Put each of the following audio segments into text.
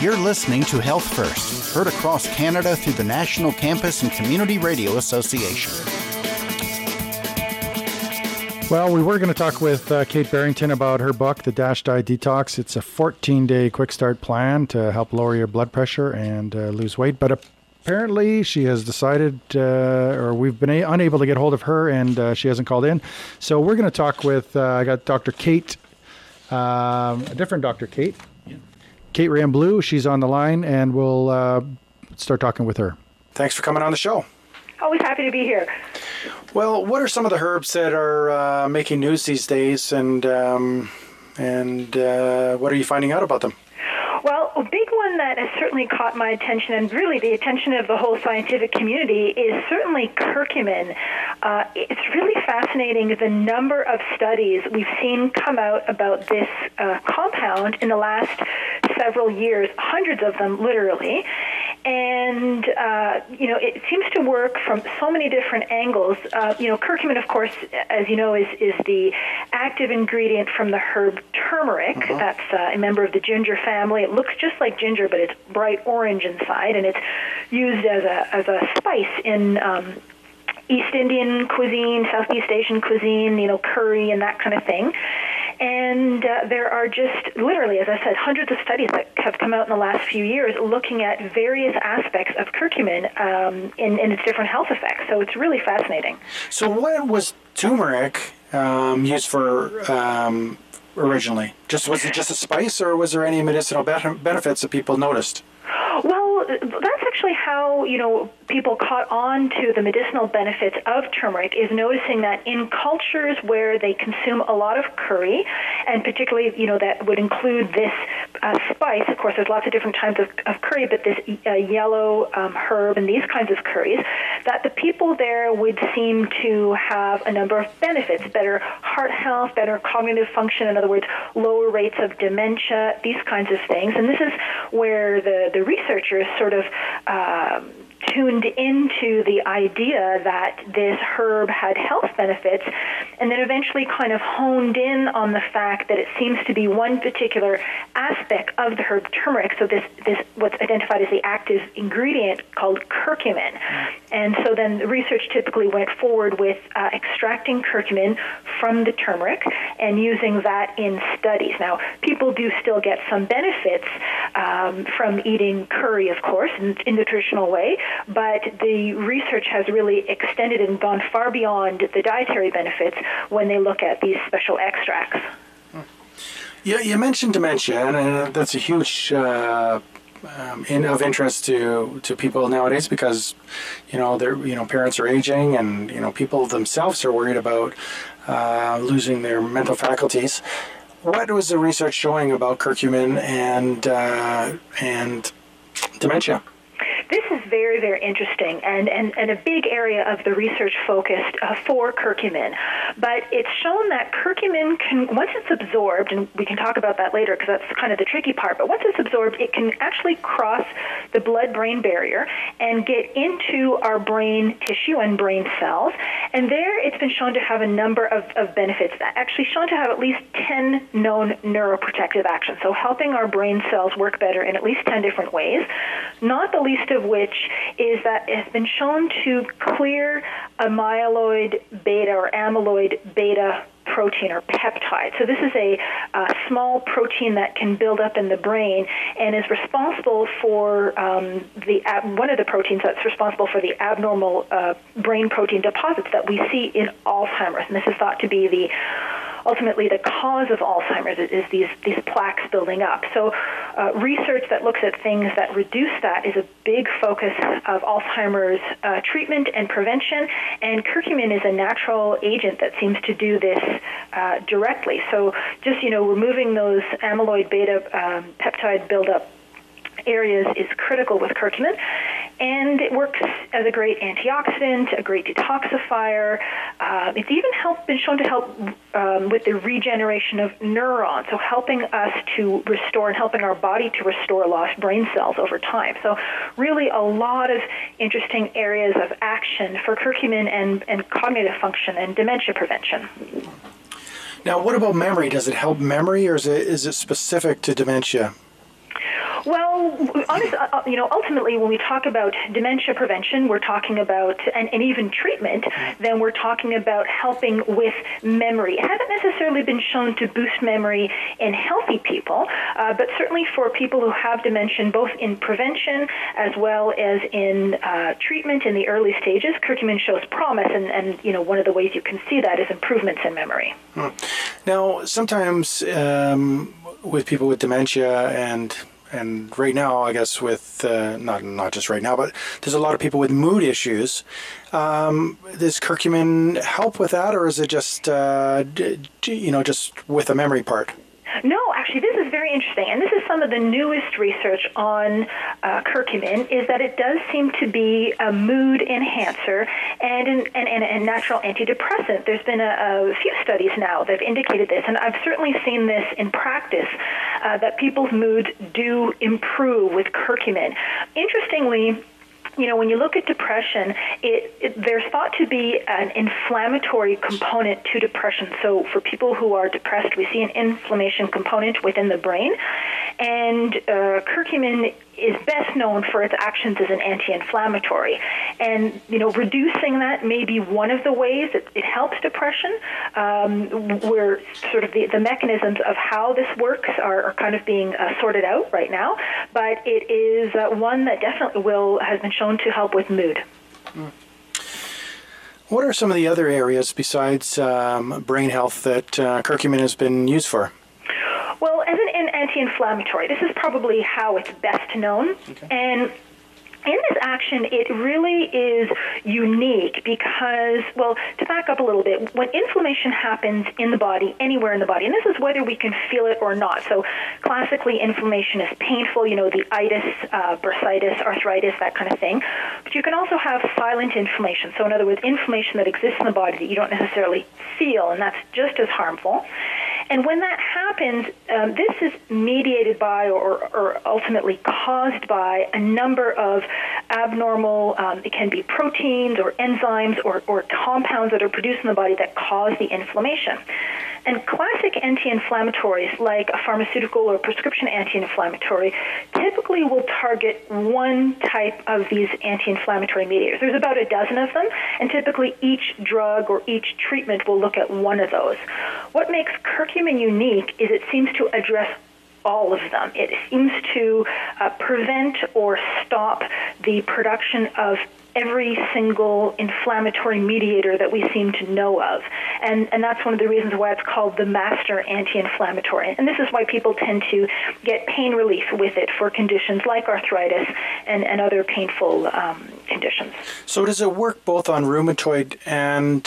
You're listening to Health First, heard across Canada through the National Campus and Community Radio Association. Well, we were going to talk with Kate Barrington about her book, The DASH Diet Detox. It's a 14-day quick start plan to help lower your blood pressure and lose weight. But apparently she has decided, or we've been unable to get hold of her, and she hasn't called in. So we're going to talk with, I got Dr. Kate, a different Dr. Kate. Yeah. Kate Ramblou. She's on the line, and we'll start talking with her. Thanks for coming on the show. Always happy to be here. Well, what are some of the herbs that are making news these days, and what are you finding out about them? Well, a big one that has certainly caught my attention, and really the attention of the whole scientific community, is certainly curcumin. It's really fascinating the number of studies we've seen come out about this compound in the last several years, hundreds of them literally. And, it seems to work from so many different angles. Curcumin, of course, as you know, is the active ingredient from the herb turmeric. Uh-huh. That's a member of the ginger family. It looks just like ginger, but it's bright orange inside, and it's used as a spice in East Indian cuisine, Southeast Asian cuisine, curry and that kind of thing. And there are just literally, as I said, hundreds of studies that have come out in the last few years looking at various aspects of curcumin in its different health effects. So it's really fascinating. So what was turmeric used for originally? Was it just a spice, or was there any medicinal benefits that people noticed? Well, that's actually how, people caught on to the medicinal benefits of turmeric, is noticing that in cultures where they consume a lot of curry, and particularly, that would include this spice. Of course, there's lots of different types of curry, but this yellow herb and these kinds of curries, that the people there would seem to have a number of benefits: better heart health, better cognitive function, in other words, lower rates of dementia, these kinds of things. And this is where the researchers sort of tuned into the idea that this herb had health benefits, and then eventually kind of honed in on the fact that it seems to be one particular aspect of the herb turmeric. So this what's identified as the active ingredient called curcumin. And so then the research typically went forward with extracting curcumin from the turmeric and using that in studies. Now, people do still get some benefits from eating curry, of course, in the traditional way, but the research has really extended and gone far beyond the dietary benefits when they look at these special extracts. Yeah, you mentioned dementia, and that's a huge of interest to people nowadays, because their parents are aging, and people themselves are worried about losing their mental faculties. What was the research showing about curcumin and dementia? This is very, very interesting and a big area of the research focused for curcumin. But it's shown that curcumin can, once it's absorbed, and we can talk about that later because that's kind of the tricky part, but once it's absorbed, it can actually cross the blood-brain barrier and get into our brain tissue and brain cells. And there it's been shown to have a number of benefits, actually shown to have at least 10 known neuroprotective actions, so helping our brain cells work better in at least 10 different ways, not the least of which is that it's been shown to clear amyloid beta or amyloid beta protein or peptide. So this is a small protein that can build up in the brain and is responsible for one of the proteins that's responsible for the abnormal brain protein deposits that we see in Alzheimer's. And this is thought to be ultimately the cause of Alzheimer's is these plaques building up. So research that looks at things that reduce that is a big focus of Alzheimer's treatment and prevention, and curcumin is a natural agent that seems to do this directly. So just, removing those amyloid beta peptide buildup areas is critical with curcumin, and it works as a great antioxidant, a great detoxifier. It's even been shown to help with the regeneration of neurons, so helping us to restore and helping our body to restore lost brain cells over time. So really a lot of interesting areas of action for curcumin and cognitive function and dementia prevention. Now, what about memory? Does it help memory, or is it specific to dementia? Well, ultimately, when we talk about dementia prevention, we're talking about, and even treatment, then we're talking about helping with memory. It hasn't necessarily been shown to boost memory in healthy people, but certainly for people who have dementia, both in prevention as well as in treatment in the early stages, curcumin shows promise, and one of the ways you can see that is improvements in memory. Now, sometimes with people with dementia and right now, I guess with not just right now, but there's a lot of people with mood issues. Does curcumin help with that, or is it just just with the memory part? No, actually, this is very interesting, and this is some of the newest research on curcumin, is that it does seem to be a mood enhancer and a natural antidepressant. There's been a few studies now that have indicated this, and I've certainly seen this in practice, that people's moods do improve with curcumin. Interestingly, when you look at depression, there's thought to be an inflammatory component to depression. So for people who are depressed, we see an inflammation component within the brain. And curcumin is best known for its actions as an anti-inflammatory. And, reducing that may be one of the ways that it helps depression, where sort of the mechanisms of how this works are kind of being sorted out right now. But it is one that definitely has been shown to help with mood. What are some of the other areas besides brain health that curcumin has been used for? Well, as an anti-inflammatory, this is probably how it's best known. Okay. And in this action, it really is unique because, to back up a little bit, when inflammation happens in the body, anywhere in the body, and this is whether we can feel it or not. So classically, inflammation is painful, the itis, bursitis, arthritis, that kind of thing. But you can also have silent inflammation. So in other words, inflammation that exists in the body that you don't necessarily feel, and that's just as harmful. And when that happens, this is mediated by or ultimately caused by a number of abnormal, it can be proteins or enzymes or compounds that are produced in the body that cause the inflammation. And classic anti-inflammatories, like a pharmaceutical or prescription anti-inflammatory, typically will target one type of these anti-inflammatory mediators. There's about a dozen of them, and typically each drug or each treatment will look at one of those. What makes curcumin unique is it seems to address all of them. It seems to prevent or stop the production of every single inflammatory mediator that we seem to know of. And that's one of the reasons why it's called the master anti-inflammatory. And this is why people tend to get pain relief with it for conditions like arthritis and other painful conditions. So does it work both on rheumatoid and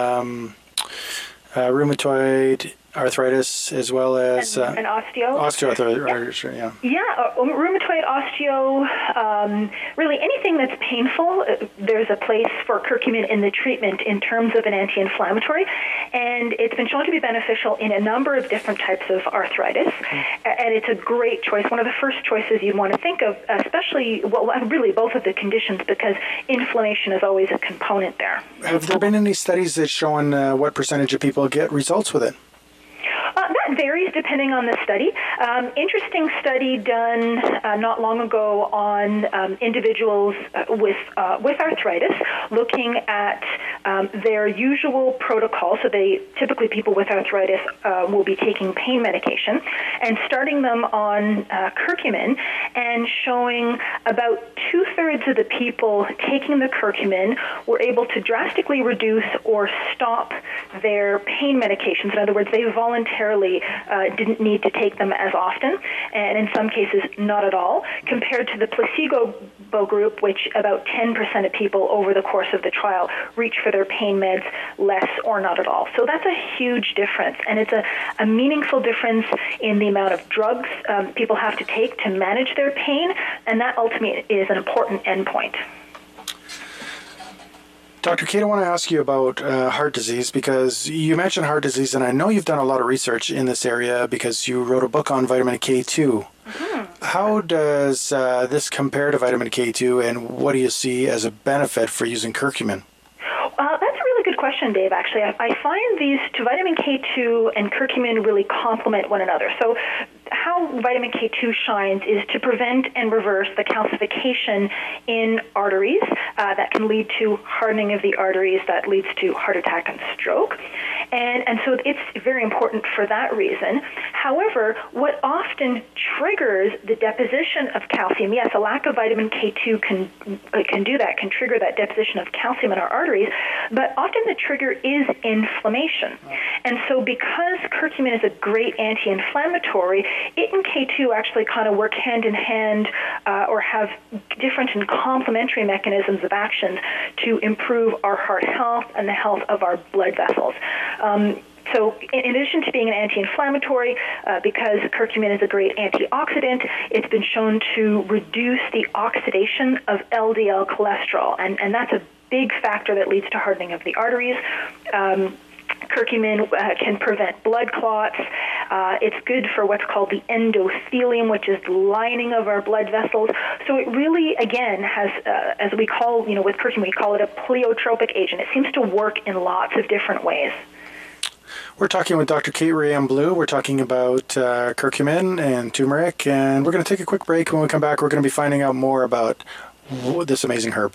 rheumatoid arthritis as well as and osteoarthritis? Yeah, rheumatoid, osteo, really anything that's painful. There's a place for curcumin in the treatment in terms of an anti-inflammatory, and it's been shown to be beneficial in a number of different types of arthritis. And it's a great choice, one of the first choices you'd want to think of, especially really both of the conditions, because inflammation is always a component there. Have there been any studies that shown what percentage of people get results with it? That varies depending on the study. Interesting study done not long ago on individuals with arthritis, looking at their usual protocol. So typically people with arthritis will be taking pain medication, and starting them on curcumin, and showing about 2/3 of the people taking the curcumin were able to drastically reduce or stop their pain medications. In other words, they voluntarily didn't need to take them as often, and in some cases not at all, compared to the placebo group, which about 10% of people over the course of the trial reach for their pain meds less or not at all. So that's a huge difference, and it's a meaningful difference in the amount of drugs people have to take to manage their pain, and that ultimately is an important endpoint. Dr. Kate, I want to ask you about heart disease, because you mentioned heart disease, and I know you've done a lot of research in this area because you wrote a book on vitamin K2. Mm-hmm. How does this compare to vitamin K2, and what do you see as a benefit for using curcumin? That's a really good question, Dave, actually. I find these two, vitamin K2 and curcumin, really complement one another. So how vitamin K2 shines is to prevent and reverse the calcification in arteries that can lead to hardening of the arteries that leads to heart attack and stroke. And so it's very important for that reason. However, what often triggers the deposition of calcium, yes, a lack of vitamin K2 can do that, can trigger that deposition of calcium in our arteries, but often the trigger is inflammation. And so because curcumin is a great anti-inflammatory, it and K2 actually kind of work hand in hand or have different and complementary mechanisms of action to improve our heart health and the health of our blood vessels. So in addition to being an anti-inflammatory, because curcumin is a great antioxidant, it's been shown to reduce the oxidation of LDL cholesterol, and that's a big factor that leads to hardening of the arteries. Curcumin can prevent blood clots. It's good for what's called the endothelium, which is the lining of our blood vessels. So it really, again, has, as we call, with curcumin, we call it a pleiotropic agent. It seems to work in lots of different ways. We're talking with Dr. Kate Ray Blue. We're talking about curcumin and turmeric, and we're going to take a quick break. When we come back, we're going to be finding out more about this amazing herb.